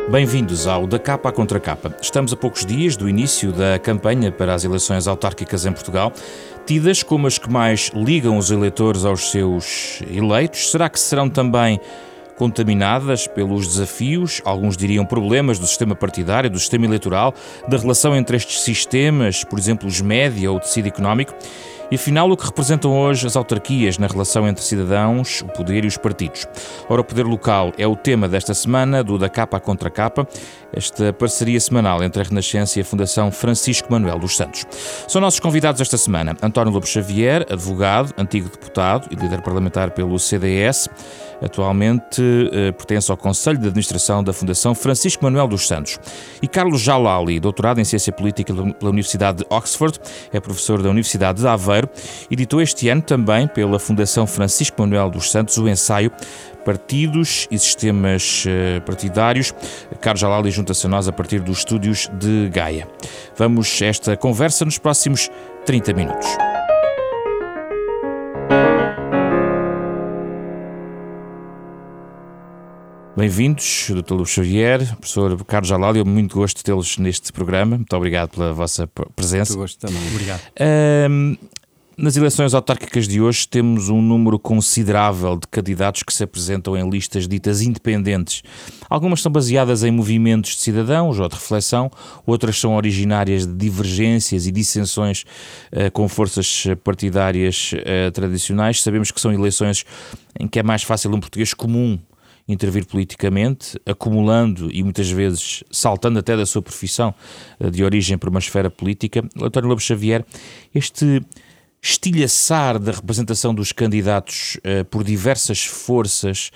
Bem-vindos ao Da Capa à Contra Capa. Estamos a poucos dias do início da campanha para as eleições autárquicas em Portugal, tidas como as que mais ligam os eleitores aos seus eleitos. Será que serão também contaminadas pelos desafios, alguns diriam problemas do sistema partidário, do sistema eleitoral, da relação entre estes sistemas, por exemplo, os média ou o tecido económico? E afinal, o que representam hoje as autarquias na relação entre cidadãos, o poder e os partidos? Ora, o poder local é o tema desta semana do Da Capa à Contra Capa, esta parceria semanal entre a Renascença e a Fundação Francisco Manuel dos Santos. São nossos convidados esta semana António Lobo Xavier, advogado, antigo deputado e líder parlamentar pelo CDS, atualmente pertence ao Conselho de Administração da Fundação Francisco Manuel dos Santos. E Carlos Jalali, doutorado em Ciência Política pela Universidade de Oxford, é professor da Universidade de Aveiro, editou este ano também pela Fundação Francisco Manuel dos Santos o ensaio Partidos e Sistemas Partidários. Carlos Jalali junta-se a nós a partir dos estúdios de Gaia. Vamos a esta conversa nos próximos 30 minutos. Bem-vindos, Dr. Lobo Xavier, professor Carlos Jalali, muito gosto de tê-los neste programa. Muito obrigado pela vossa presença. Muito gosto também. Obrigado. Nas eleições autárquicas de hoje temos um número considerável de candidatos que se apresentam em listas ditas independentes. Algumas são baseadas em movimentos de cidadãos ou de reflexão, outras são originárias de divergências e dissensões com forças partidárias tradicionais. Sabemos que são eleições em que é mais fácil um português comum intervir politicamente, acumulando e muitas vezes saltando até da sua profissão de origem para uma esfera política. António Lobo Xavier, este estilhaçar da representação dos candidatos por diversas forças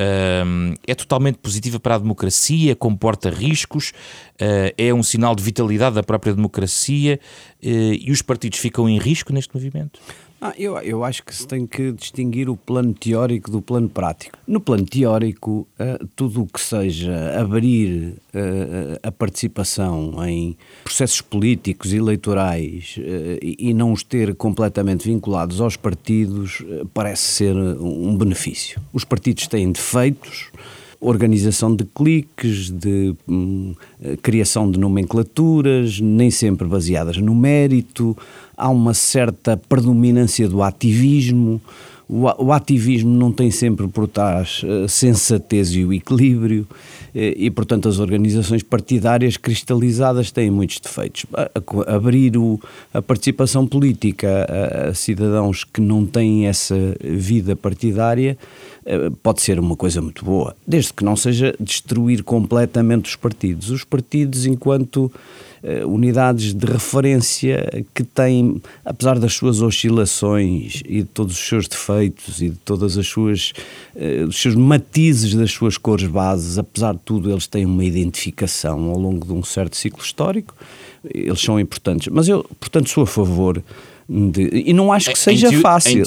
é totalmente positiva para a democracia, comporta riscos, é um sinal de vitalidade da própria democracia e os partidos ficam em risco neste movimento? Eu acho que se tem que distinguir o plano teórico do plano prático. No plano teórico, tudo o que seja abrir a participação em processos políticos, eleitorais e não os ter completamente vinculados aos partidos parece ser um benefício. Os partidos têm defeitos, organização de cliques, de criação de nomenclaturas, nem sempre baseadas no mérito, há uma certa predominância do ativismo, o ativismo não tem sempre por trás a sensatez e o equilíbrio e, portanto, as organizações partidárias cristalizadas têm muitos defeitos. Abrir a participação política a cidadãos que não têm essa vida partidária pode ser uma coisa muito boa, desde que não seja destruir completamente os partidos. Os partidos, enquanto unidades de referência que têm, apesar das suas oscilações e de todos os seus defeitos e de todas as suas dos seus matizes das suas cores bases, apesar de tudo eles têm uma identificação ao longo de um certo ciclo histórico, eles são importantes. Mas eu, portanto, sou a favor e não acho que seja fácil.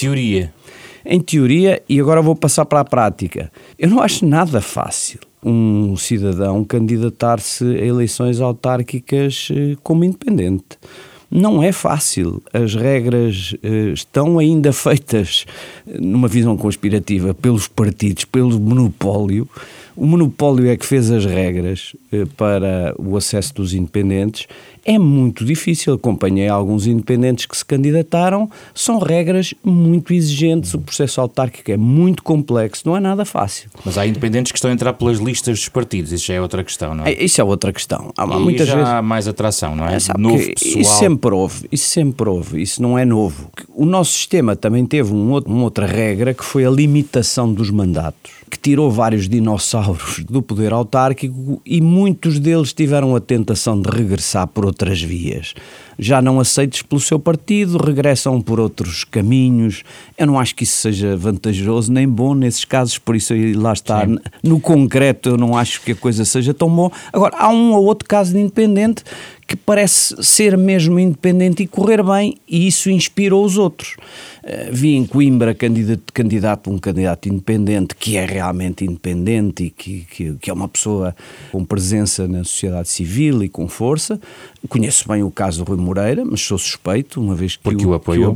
Em teoria, e agora vou passar para a prática, eu não acho nada fácil um cidadão candidatar-se a eleições autárquicas como independente. Não é fácil. As regras estão ainda feitas numa visão conspirativa pelos partidos, pelo monopólio. O monopólio é que fez as regras para o acesso dos independentes. É muito difícil. Acompanhei alguns independentes que se candidataram. São regras muito exigentes. O processo autárquico é muito complexo. Não é nada fácil. Mas há independentes que estão a entrar pelas listas dos partidos. Isso já é outra questão, não é? Isso é outra questão. Há muitas vezes há mais atração, não é? Novo pessoal. Isso sempre houve. Isso não é novo. O nosso sistema também teve uma outra regra, que foi a limitação dos mandatos, que tirou vários dinossauros do poder autárquico e muitos deles tiveram a tentação de regressar por outras vias. Já não aceitos pelo seu partido, regressam por outros caminhos. Eu não acho que isso seja vantajoso nem bom nesses casos, por isso lá está. Sim. No concreto eu não acho que a coisa seja tão boa. Agora, há um ou outro caso de independente que parece ser mesmo independente e correr bem, e isso inspirou os outros. Vi em Coimbra um candidato independente que é realmente independente e que é uma pessoa com presença na sociedade civil e com força. Conheço bem o caso do Rui Moreira, mas sou suspeito, uma vez que o apoio.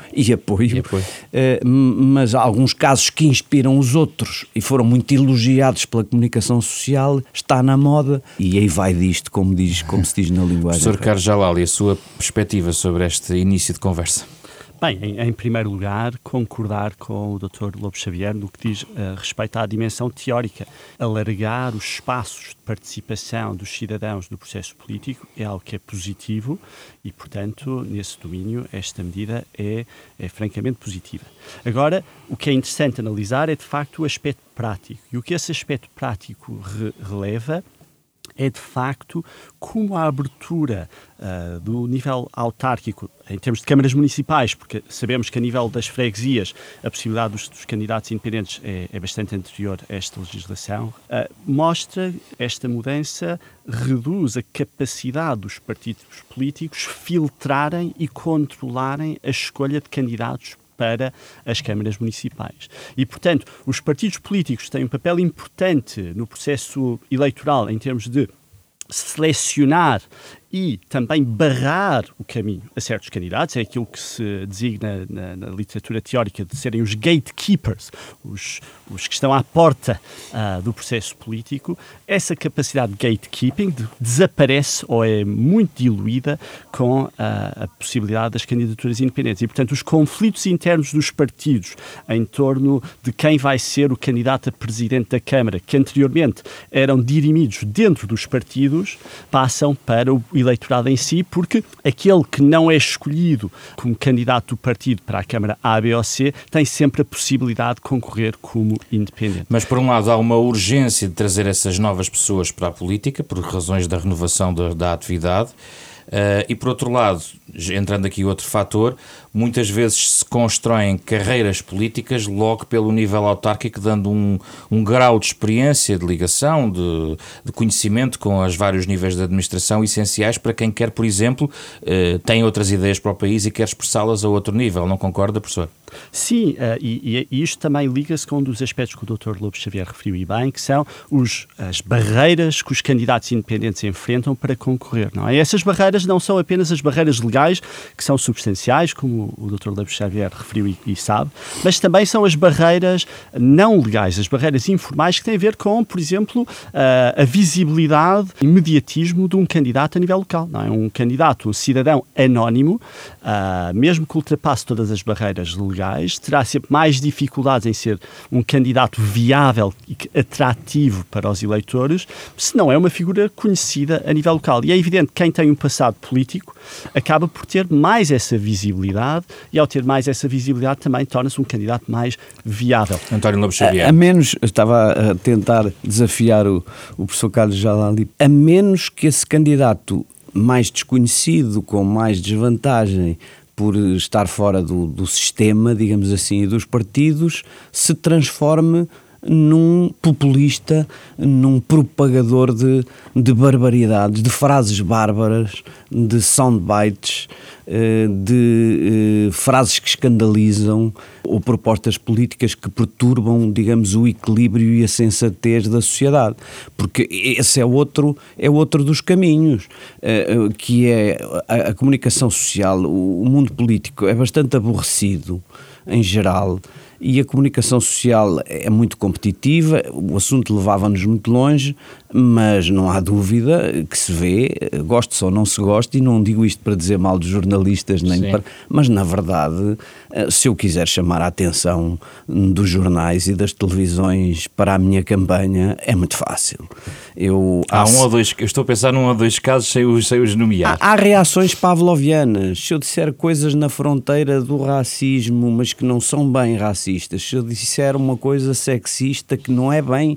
Mas há alguns casos que inspiram os outros e foram muito elogiados pela comunicação social, está na moda, e aí vai disto, como se diz na linguagem. Professor Carlos Jalali, a sua perspectiva sobre este início de conversa? Bem, em primeiro lugar, concordar com o Dr. Lobo Xavier no que diz respeito à dimensão teórica. Alargar os espaços de participação dos cidadãos no processo político é algo que é positivo e, portanto, nesse domínio, esta medida é francamente positiva. Agora, o que é interessante analisar é, de facto, o aspecto prático. E o que esse aspecto prático releva é, de facto, como a abertura do nível autárquico, em termos de câmaras municipais, porque sabemos que a nível das freguesias a possibilidade dos candidatos independentes é bastante anterior a esta legislação, mostra esta mudança, reduz a capacidade dos partidos políticos filtrarem e controlarem a escolha de candidatos para as câmaras municipais. E, portanto, os partidos políticos têm um papel importante no processo eleitoral em termos de selecionar e também barrar o caminho a certos candidatos. É aquilo que se designa na literatura teórica de serem os gatekeepers, os que estão à porta do processo político. Essa capacidade de gatekeeping desaparece ou é muito diluída com a possibilidade das candidaturas independentes. E, portanto, os conflitos internos dos partidos em torno de quem vai ser o candidato a presidente da Câmara, que anteriormente eram dirimidos dentro dos partidos, passam para o eleitorado em si, porque aquele que não é escolhido como candidato do partido para a Câmara A, B ou C tem sempre a possibilidade de concorrer como independente. Mas, por um lado, há uma urgência de trazer essas novas pessoas para a política, por razões da renovação da atividade, e, por outro lado, entrando aqui outro fator, muitas vezes se constroem carreiras políticas logo pelo nível autárquico, dando um grau de experiência, de ligação, de conhecimento com os vários níveis de administração essenciais para quem quer, por exemplo, tem outras ideias para o país e quer expressá-las a outro nível. Não concorda, professor? Sim, e isto também liga-se com um dos aspectos que o Dr. Lobo Xavier referiu e bem, que são as barreiras que os candidatos independentes enfrentam para concorrer. Não é? Essas barreiras não são apenas as barreiras legais, que são substanciais, como o Dr. Lobo Xavier referiu e sabe, mas também são as barreiras não legais, as barreiras informais, que têm a ver com, por exemplo, a visibilidade e mediatismo de um candidato a nível local. Não é? Um candidato, um cidadão anónimo, mesmo que ultrapasse todas as barreiras legais, terá sempre mais dificuldades em ser um candidato viável e atrativo para os eleitores, se não é uma figura conhecida a nível local. E é evidente que quem tem um passado político acaba por ter mais essa visibilidade e, ao ter mais essa visibilidade, também torna-se um candidato mais viável. António Lobo Xavier. A menos, estava a tentar desafiar o professor Carlos Jalali, a menos que esse candidato mais desconhecido, com mais desvantagem, por estar fora do sistema, digamos assim, e dos partidos, se transforme num populista, num propagador de barbaridades, de frases bárbaras, de soundbites, de frases que escandalizam ou propostas políticas que perturbam, digamos, o equilíbrio e a sensatez da sociedade. Porque esse é outro dos caminhos, que é a comunicação social. O mundo político é bastante aborrecido, em geral, e a comunicação social é muito competitiva, o assunto levava-nos muito longe, mas não há dúvida que se vê, goste-se ou não se goste, e não digo isto para dizer mal dos jornalistas, mas na verdade, se eu quiser chamar a atenção dos jornais e das televisões para a minha campanha, é muito fácil. Eu estou a pensar num ou dois casos sem os nomear. Há reações pavlovianas. Se eu disser coisas na fronteira do racismo, mas que não são bem racistas, se eu disser uma coisa sexista que não é bem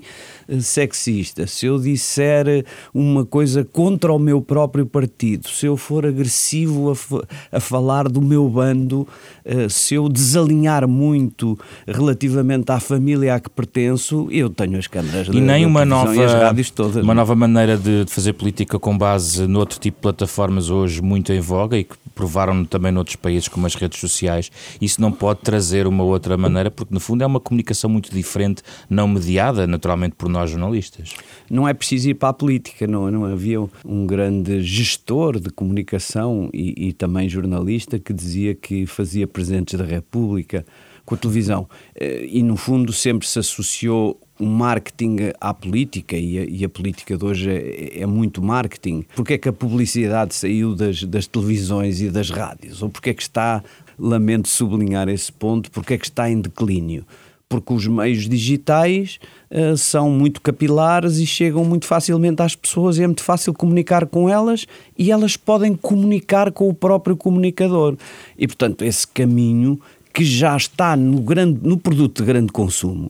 sexista, se eu disser uma coisa contra o meu próprio partido, se eu for agressivo a falar do meu bando, se eu desalinhar muito relativamente à família a que pertenço, eu tenho as câmaras e nem uma nova, e as rádios todas. Uma nova maneira de fazer política com base noutro tipo de plataformas hoje muito em voga e que provaram também noutros países como as redes sociais. Isso não pode trazer uma outra maneira, porque no fundo é uma comunicação muito diferente, não mediada naturalmente por nós jornalistas. Não é preciso ir para a política, não havia um grande gestor de comunicação e também jornalista que dizia que fazia presidentes da República com a televisão, e no fundo sempre se associou o marketing à política, e a política de hoje é muito marketing. Porque é que a publicidade saiu das televisões e das rádios? Ou porque é que está, lamento sublinhar esse ponto, porque é que está em declínio? Porque os meios digitais são muito capilares e chegam muito facilmente às pessoas, e é muito fácil comunicar com elas, e elas podem comunicar com o próprio comunicador. E, portanto, esse caminho que já está no produto de grande consumo,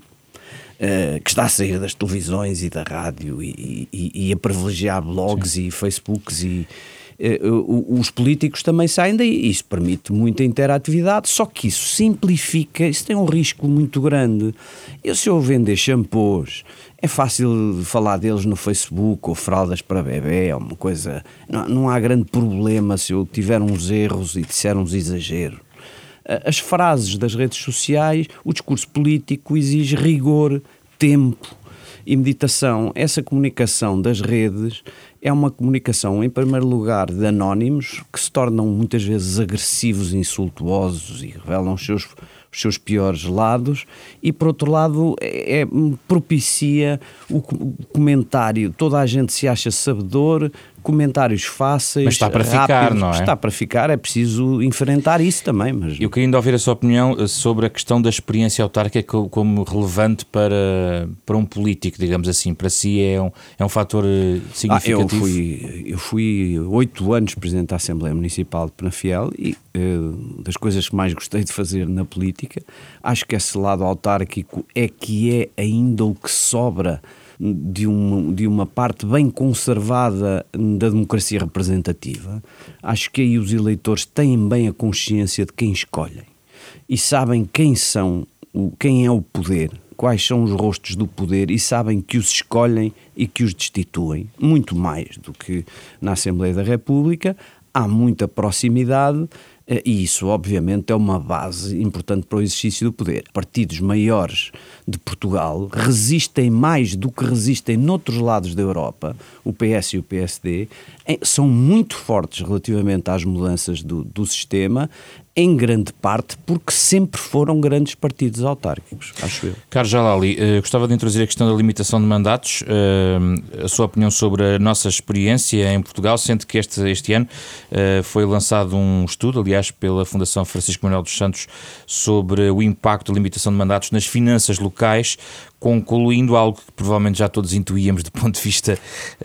que está a sair das televisões e da rádio e a privilegiar blogs, sim, e Facebooks, e os políticos também saem daí. Isso permite muita interatividade, só que isso simplifica, isso tem um risco muito grande. Se eu vender shampoos, é fácil falar deles no Facebook, ou fraldas para bebê, é uma coisa, não há grande problema se eu tiver uns erros e disser uns exageros. As frases das redes sociais, o discurso político exige rigor, tempo e meditação. Essa comunicação das redes é uma comunicação, em primeiro lugar, de anónimos, que se tornam muitas vezes agressivos, insultuosos e revelam os seus piores lados, e por outro lado propicia o comentário. Toda a gente se acha sabedor, comentários fáceis, mas está para rápidos, ficar, não é? Está para ficar, é preciso enfrentar isso também. Mas eu queria ainda ouvir a sua opinião sobre a questão da experiência autárquica como relevante para um político, digamos assim. Para si é um fator significativo? Eu fui 8 anos Presidente da Assembleia Municipal de Penafiel, e das coisas que mais gostei de fazer na política, acho que esse lado autárquico é ainda o que sobra de uma parte bem conservada da democracia representativa. Acho que aí os eleitores têm bem a consciência de quem escolhem e sabem quem é o poder, quais são os rostos do poder, e sabem que os escolhem e que os destituem, muito mais do que na Assembleia da República. Há muita proximidade, e isso obviamente é uma base importante para o exercício do poder. Partidos maiores de Portugal resistem mais do que resistem noutros lados da Europa, o PS e o PSD, são muito fortes relativamente às mudanças do sistema, em grande parte porque sempre foram grandes partidos autárquicos, acho eu. Carlos Jalali, gostava de introduzir a questão da limitação de mandatos, a sua opinião sobre a nossa experiência em Portugal, sendo que este ano foi lançado um estudo, aliás, pela Fundação Francisco Manuel dos Santos, sobre o impacto da limitação de mandatos nas finanças locais, concluindo algo que provavelmente já todos intuíamos do ponto de vista,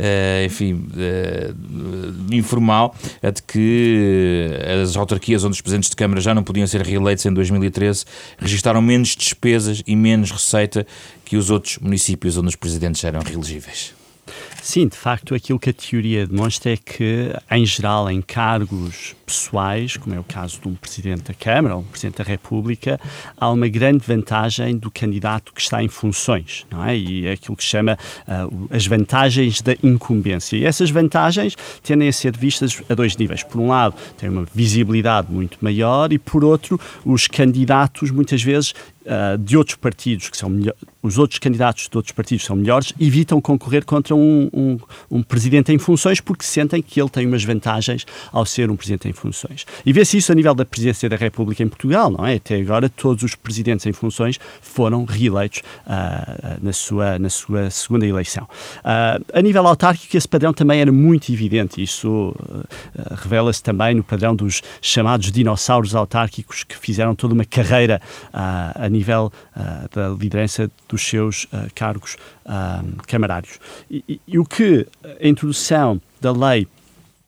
informal, de que as autarquias onde os presidentes de Câmara já não podiam ser reeleitos em 2013 registaram menos despesas e menos receita que os outros municípios onde os presidentes eram reelegíveis. Sim, de facto, aquilo que a teoria demonstra é que, em geral, em cargos pessoais, como é o caso de um Presidente da Câmara ou um Presidente da República, há uma grande vantagem do candidato que está em funções, não é? E é aquilo que se chama as vantagens da incumbência. E essas vantagens tendem a ser vistas a dois níveis. Por um lado, têm uma visibilidade muito maior, e por outro, os candidatos, muitas vezes, de outros partidos que são melhores, os outros candidatos de outros partidos são melhores, evitam concorrer contra um presidente em funções, porque sentem que ele tem umas vantagens ao ser um presidente em funções. E vê-se isso a nível da presidência da República em Portugal, não é? Até agora todos os presidentes em funções foram reeleitos na sua segunda eleição. A nível autárquico, esse padrão também era muito evidente. Isso revela-se também no padrão dos chamados dinossauros autárquicos, que fizeram toda uma carreira a nível da liderança dos seus cargos camarários. E o que a introdução da lei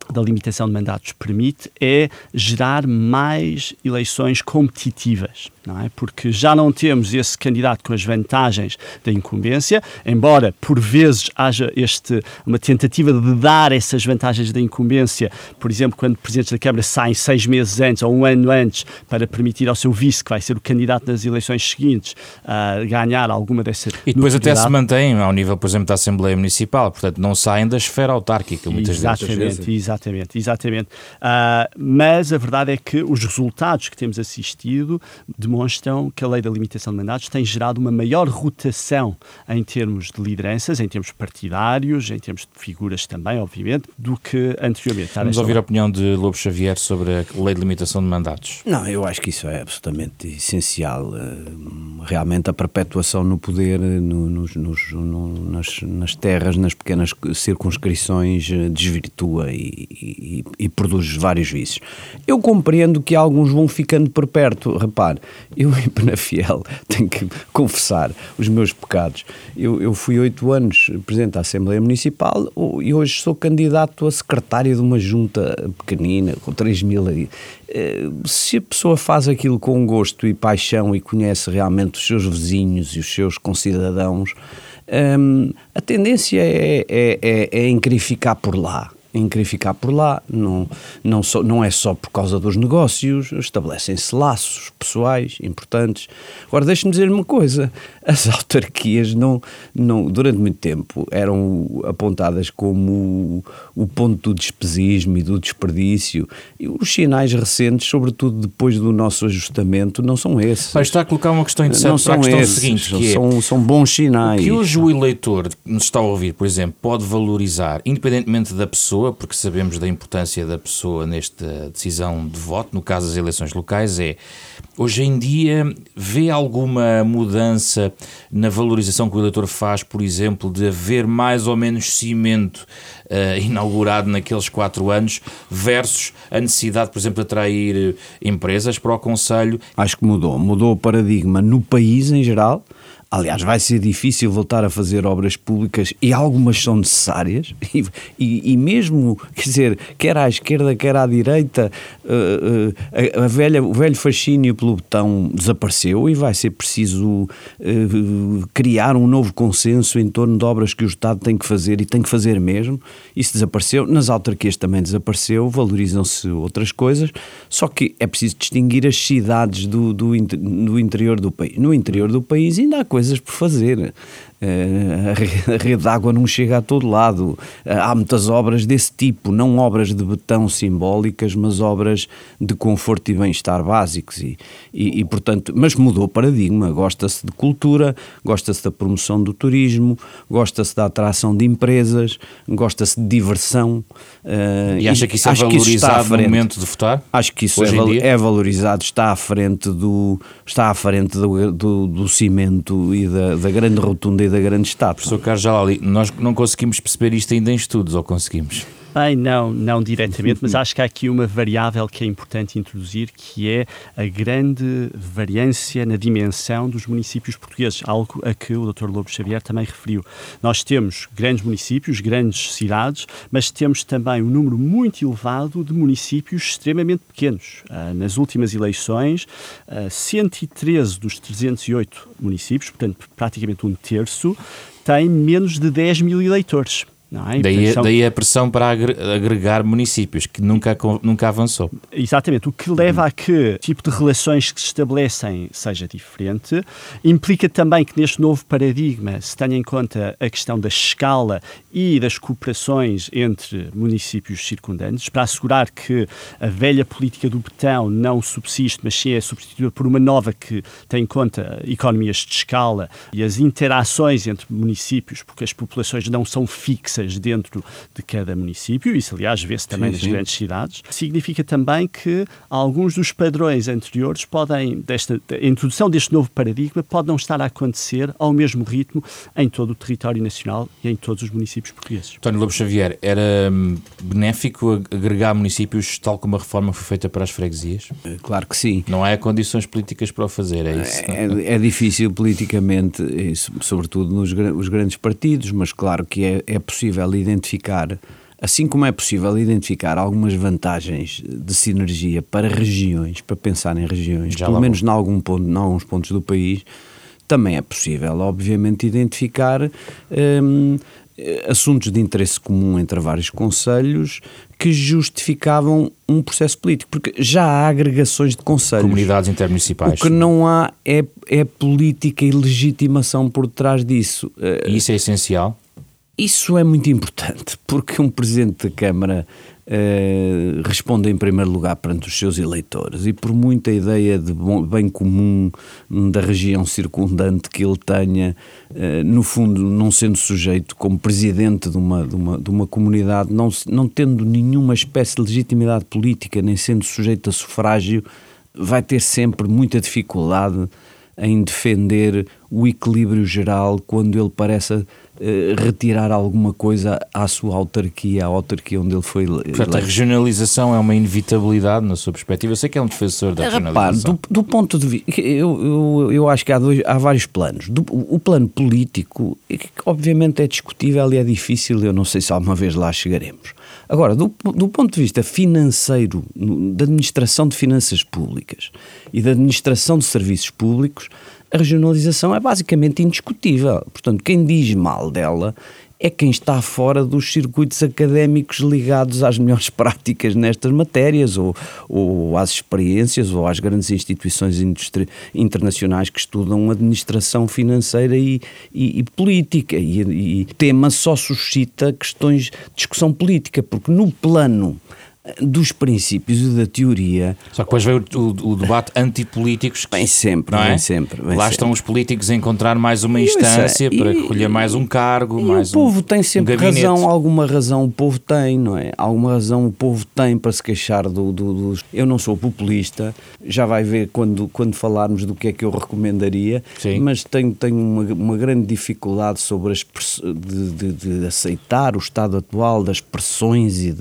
da limitação de mandatos permite é gerar mais eleições competitivas, não é? Porque já não temos esse candidato com as vantagens da incumbência, embora por vezes haja uma tentativa de dar essas vantagens da incumbência, por exemplo, quando presidentes da Câmara saem 6 meses antes ou 1 ano antes para permitir ao seu vice, que vai ser o candidato nas eleições seguintes, ganhar alguma dessa E depois até se mantém ao nível, por exemplo, da Assembleia Municipal, portanto não saem da esfera autárquica muitas vezes. Exatamente. Mas a verdade é que os resultados que temos assistido demonstram que a lei da limitação de mandatos tem gerado uma maior rotação em termos de lideranças, em termos partidários, em termos de figuras também, obviamente, do que anteriormente. Vamos ouvir a opinião de Lobo Xavier sobre a lei de limitação de mandatos. Não, eu acho que isso é absolutamente essencial. Realmente a perpetuação no poder, nas terras, nas pequenas circunscrições, desvirtua e produz vários vícios. Eu compreendo que alguns vão ficando por perto. Repare, eu em Penafiel tenho que confessar os meus pecados. Eu fui 8 anos presidente da Assembleia Municipal e hoje sou candidato a secretário de uma junta pequenina, com 3.000 aí. Se a pessoa faz aquilo com gosto e paixão e conhece realmente os seus vizinhos e os seus concidadãos, a tendência é em querer ficar por lá. Não é só por causa dos negócios, estabelecem-se laços pessoais importantes. Agora, deixe-me dizer uma coisa, as autarquias durante muito tempo eram apontadas como o ponto do despesismo e do desperdício, e os sinais recentes, sobretudo depois do nosso ajustamento, não são esses. Está a colocar uma questão interessante. Não são para a questão esses, seguinte, que são bons sinais. O que hoje o eleitor que nos está a ouvir, por exemplo, pode valorizar, independentemente da pessoa, porque sabemos da importância da pessoa nesta decisão de voto, no caso das eleições locais, hoje em dia vê alguma mudança na valorização que o eleitor faz, por exemplo, de haver mais ou menos cimento inaugurado naqueles 4 anos versus a necessidade, por exemplo, de atrair empresas para o concelho? Acho que mudou o paradigma no país em geral. Aliás, vai ser difícil voltar a fazer obras públicas e algumas são necessárias e mesmo, quer dizer, quer à esquerda, quer à direita, o velho fascínio pelo betão desapareceu e vai ser preciso criar um novo consenso em torno de obras que o Estado tem que fazer e tem que fazer mesmo. Isso desapareceu, nas autarquias também desapareceu, valorizam-se outras coisas, só que é preciso distinguir as cidades do interior do país. No interior do país ainda há coisas por fazer. A rede de água não chega a todo lado. Há muitas obras desse tipo, não obras de betão simbólicas, mas obras de conforto e bem-estar básicos e portanto, mas mudou o paradigma. Gosta-se de cultura, gosta-se da promoção do turismo, gosta-se da atração de empresas, gosta-se de diversão. E acha que isso é valorizado no momento de votar? Acho que isso é valorizado, está à frente do cimento e da grande rotunda e da grande estátua. Professor Carlos Jalali, nós não conseguimos perceber isto ainda em estudos, ou conseguimos? Bem, não diretamente, mas acho que há aqui uma variável que é importante introduzir, que é a grande variância na dimensão dos municípios portugueses, algo a que o Dr. Lobo Xavier também referiu. Nós temos grandes municípios, grandes cidades, mas temos também um número muito elevado de municípios extremamente pequenos. Nas últimas eleições, 113 dos 308 municípios, portanto praticamente 1/3, têm menos de 10 mil eleitores. Não é? Daí a pressão para agregar municípios, que nunca avançou. Exatamente. O que leva a que o tipo de relações que se estabelecem seja diferente. Implica também que neste novo paradigma se tenha em conta a questão da escala e das cooperações entre municípios circundantes, para assegurar que a velha política do betão não subsiste, mas sim é substituída por uma nova que tem em conta economias de escala e as interações entre municípios, porque as populações não são fixas dentro de cada município, isso aliás vê-se também nas grandes cidades. Significa também que alguns dos padrões anteriores a introdução deste novo paradigma pode não estar a acontecer ao mesmo ritmo em todo o território nacional e em todos os municípios portugueses. António Lobo Xavier, era benéfico agregar municípios tal como a reforma foi feita para as freguesias? Claro que sim. Não há condições políticas para o fazer, é isso? É difícil politicamente, sobretudo nos grandes partidos, mas claro que é possível identificar Assim como é possível identificar algumas vantagens de sinergia para regiões, para pensar em regiões, pelo menos em alguns pontos do país, também é possível, obviamente, identificar assuntos de interesse comum entre vários concelhos que justificavam um processo político, porque já há agregações de concelhos. Comunidades intermunicipais. O que não há é política e legitimação por trás disso. E isso é essencial? Isso é muito importante, porque um Presidente da Câmara responde em primeiro lugar perante os seus eleitores, e por muita ideia de bem comum da região circundante que ele tenha, no fundo, não sendo sujeito como Presidente de uma comunidade, não tendo nenhuma espécie de legitimidade política, nem sendo sujeito a sufrágio, vai ter sempre muita dificuldade em defender o equilíbrio geral quando ele parece retirar alguma coisa à sua autarquia, à autarquia onde ele foi eleito. Portanto, a regionalização é uma inevitabilidade na sua perspectiva. Eu sei que é um defensor da regionalização. Do ponto de vista, eu acho que há vários planos. O plano político, que obviamente é discutível e é difícil, eu não sei se alguma vez lá chegaremos. Agora, do ponto de vista financeiro, da administração de finanças públicas e da administração de serviços públicos, a regionalização é basicamente indiscutível. Portanto, quem diz mal dela é quem está fora dos circuitos académicos ligados às melhores práticas nestas matérias, ou às experiências, ou às grandes instituições internacionais que estudam administração financeira e política. E o tema só suscita questões de discussão política, porque no plano dos princípios e da teoria... Só que depois veio o debate antipolíticos. Vem sempre, não é? Vem sempre. Lá estão os políticos a encontrar mais uma instância para recolher mais um cargo, mais o povo tem sempre gabinete. Alguma razão o povo tem, não é? Alguma razão o povo tem para se queixar dos... Eu não sou populista, já vai ver quando falarmos do que é que eu recomendaria, sim, mas tenho uma grande dificuldade sobre de aceitar o estado atual das pressões e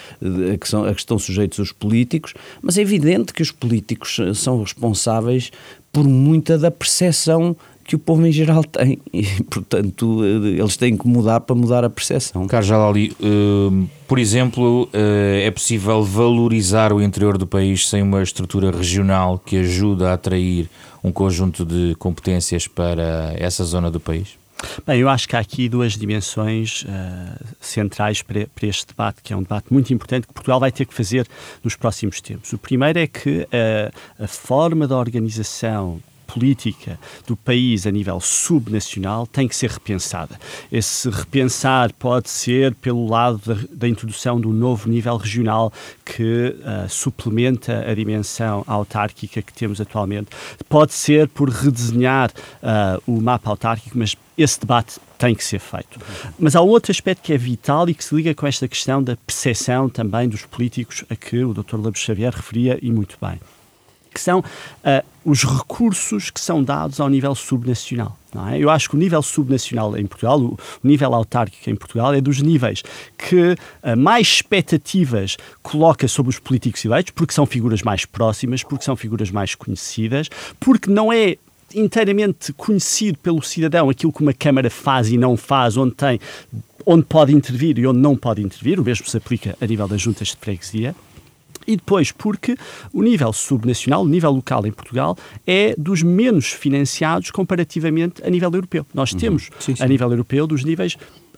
a que estão sujeitos os políticos, mas é evidente que os políticos são responsáveis por muita da percepção que o povo em geral tem e, portanto, eles têm que mudar para mudar a percepção. Carlos Jalali, por exemplo, é possível valorizar o interior do país sem uma estrutura regional que ajuda a atrair um conjunto de competências para essa zona do país? Bem, eu acho que há aqui duas dimensões centrais para este debate, que é um debate muito importante que Portugal vai ter que fazer nos próximos tempos. O primeiro é que a forma da organização política do país a nível subnacional tem que ser repensada. Esse repensar pode ser pelo lado da introdução do novo nível regional que suplementa a dimensão autárquica que temos atualmente. Pode ser por redesenhar o mapa autárquico, mas esse debate tem que ser feito. Mas há outro aspecto que é vital e que se liga com esta questão da percepção também dos políticos a que o Dr. Lobo Xavier referia e muito bem, que são os recursos que são dados ao nível subnacional. Não é? Eu acho que o nível subnacional em Portugal, o nível autárquico em Portugal, é dos níveis que mais expectativas coloca sobre os políticos eleitos, porque são figuras mais próximas, porque são figuras mais conhecidas, porque não é inteiramente conhecido pelo cidadão aquilo que uma Câmara faz e não faz, onde pode intervir e onde não pode intervir. O mesmo se aplica a nível das juntas de freguesia. E depois porque o nível subnacional, o nível local em Portugal, é dos menos financiados comparativamente a nível europeu. Nós temos, a nível europeu, dos níveis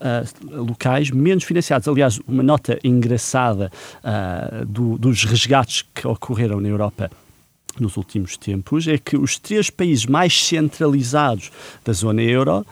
locais menos financiados. Aliás, uma nota engraçada dos resgates que ocorreram na Europa nos últimos tempos é que os 3 países mais centralizados da zona euro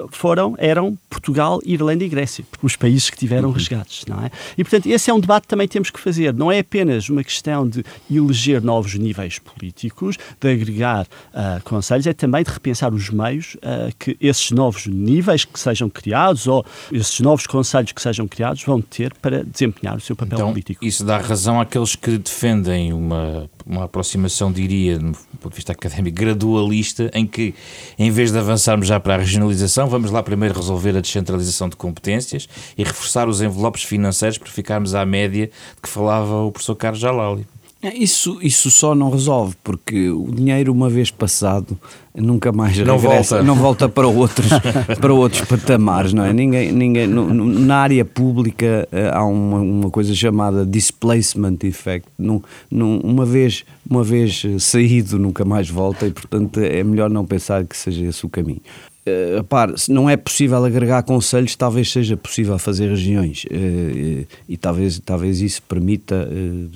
eram Portugal, Irlanda e Grécia, os países que tiveram resgates, não é? E, portanto, esse é um debate que também temos que fazer. Não é apenas uma questão de eleger novos níveis políticos, de agregar conselhos, é também de repensar os meios que esses novos níveis que sejam criados ou esses novos conselhos que sejam criados vão ter para desempenhar o seu papel político. Isso dá razão àqueles que defendem uma aproximação, diria, do ponto de vista académico, gradualista, em que, em vez de avançarmos já para a regionalização, vamos lá primeiro resolver a descentralização de competências e reforçar os envelopes financeiros para ficarmos à média de que falava o professor Carlos Jalali. Isso só não resolve, porque o dinheiro, uma vez passado, nunca mais não volta para outros patamares, não é? Ninguém na área pública há uma coisa chamada displacement effect. Uma vez saído, nunca mais volta, e portanto é melhor não pensar que seja esse o caminho. Se não é possível agregar concelhos, talvez seja possível fazer regiões, e talvez isso permita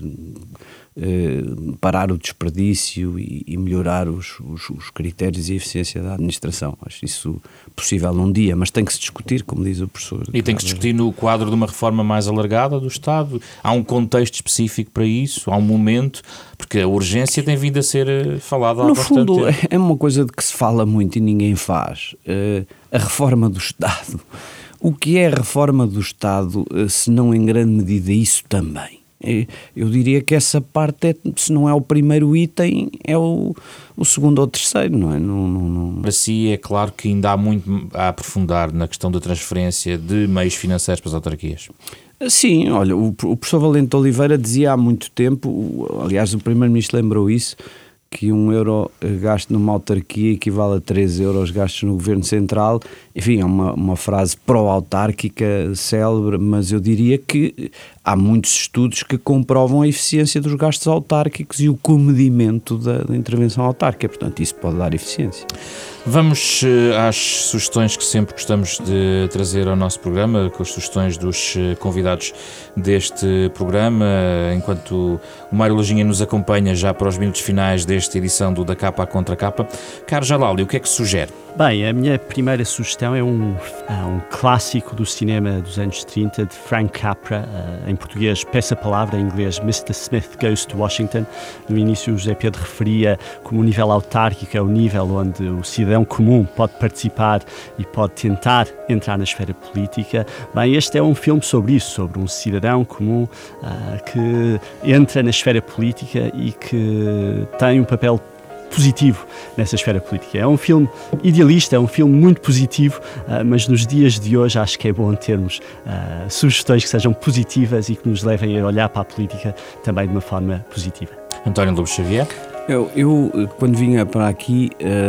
parar o desperdício e melhorar os critérios e a eficiência da administração. Acho isso possível num dia, mas tem que se discutir, como diz o professor. E tem que se discutir no quadro de uma reforma mais alargada do Estado. Há um contexto específico para isso, há um momento, porque a urgência tem vindo a ser falada há bastante tempo. No fundo, é uma coisa de que se fala muito e ninguém faz. A reforma do Estado. O que é a reforma do Estado, se não em grande medida isso também? Eu diria que essa parte, se não é o primeiro item, é o segundo ou terceiro, não é? Para si é claro que ainda há muito a aprofundar na questão da transferência de meios financeiros para as autarquias. Sim, olha, o professor Valente Oliveira dizia há muito tempo, aliás o primeiro-ministro lembrou isso, que €1 gasto numa autarquia equivale a 3 euros gastos no Governo Central. Enfim, é uma frase pró-autárquica célebre, mas eu diria que há muitos estudos que comprovam a eficiência dos gastos autárquicos e o comedimento da intervenção autárquica. Portanto, isso pode dar eficiência. Vamos às sugestões que sempre gostamos de trazer ao nosso programa, com as sugestões dos convidados deste programa, enquanto o Mário Lojinha nos acompanha já para os minutos finais desta edição do Da Capa à Contra Capa. Carlos Jalali, o que é que sugere? Bem, a minha primeira sugestão é um clássico do cinema dos anos 30, de Frank Capra, em português Peça Palavra, em inglês Mr. Smith Goes to Washington. No início o José Pedro referia como o nível autárquico é o nível onde o cidadão comum pode participar e pode tentar entrar na esfera política. Bem, este é um filme sobre isso, sobre um cidadão comum que entra na esfera política e que tem um papel positivo nessa esfera política. É um filme idealista, é um filme muito positivo, mas nos dias de hoje acho que é bom termos sugestões que sejam positivas e que nos levem a olhar para a política também de uma forma positiva. António Lobo Xavier? Eu quando vinha para aqui,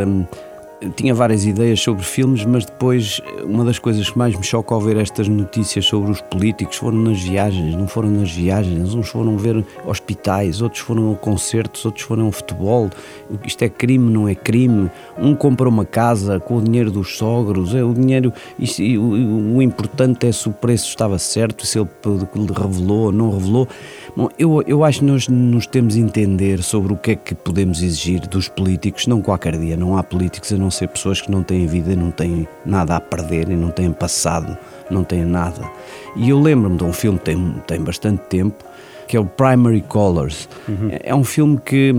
tinha várias ideias sobre filmes, mas depois uma das coisas que mais me choca ao ver estas notícias sobre os políticos foram nas viagens, não foram nas viagens, uns foram ver hospitais, outros foram a concertos, outros foram ao futebol. Isto é crime, não é crime? Um compra uma casa com o dinheiro dos sogros, o dinheiro, o importante é se o preço estava certo, se ele revelou ou não revelou. Bom, eu acho que nós nos temos de entender sobre o que é que podemos exigir dos políticos, não qualquer dia. Não há políticos a não ser pessoas que não têm vida, não têm nada a perder e não têm passado, não têm nada. E eu lembro-me de um filme que tem bastante tempo, que é o Primary Colors. É um filme que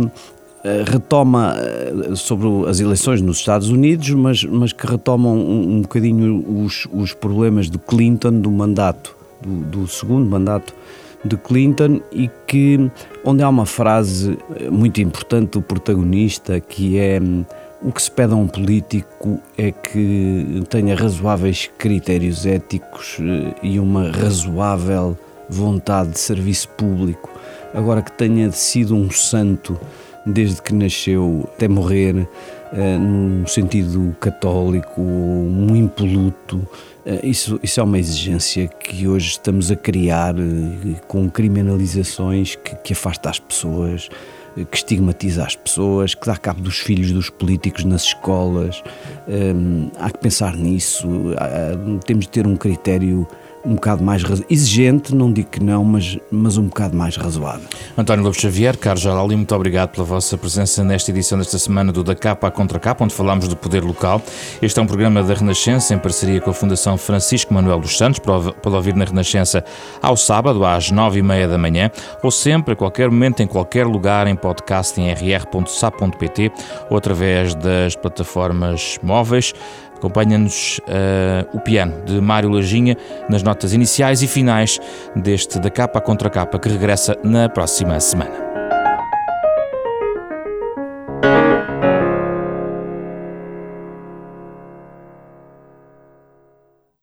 retoma sobre as eleições nos Estados Unidos, mas que retomam um bocadinho os problemas do Clinton, do mandato, do segundo mandato de Clinton, e onde há uma frase muito importante do protagonista, que é: o que se pede a um político é que tenha razoáveis critérios éticos e uma razoável vontade de serviço público. Agora, que tenha sido um santo desde que nasceu até morrer, num sentido católico, um impoluto, isso é uma exigência que hoje estamos a criar, com criminalizações que afasta as pessoas, que estigmatiza as pessoas, que dá cabo dos filhos dos políticos nas escolas. Há que pensar nisso. Temos de ter um critério um bocado mais exigente, não digo que não, mas um bocado mais razoável. António Lobo Xavier, Carlos Jalali, muito obrigado pela vossa presença nesta edição desta semana do Da Capa à Contra Capa, onde falámos do poder local. Este é um programa da Renascença em parceria com a Fundação Francisco Manuel dos Santos. Pode ouvir na Renascença ao sábado às 9h30 da manhã, ou sempre, a qualquer momento, em qualquer lugar, em podcast em rr.sap.pt ou através das plataformas móveis. Acompanha-nos o piano de Mário Lojinha nas notas iniciais e finais deste Da Capa à Contra Capa, que regressa na próxima semana.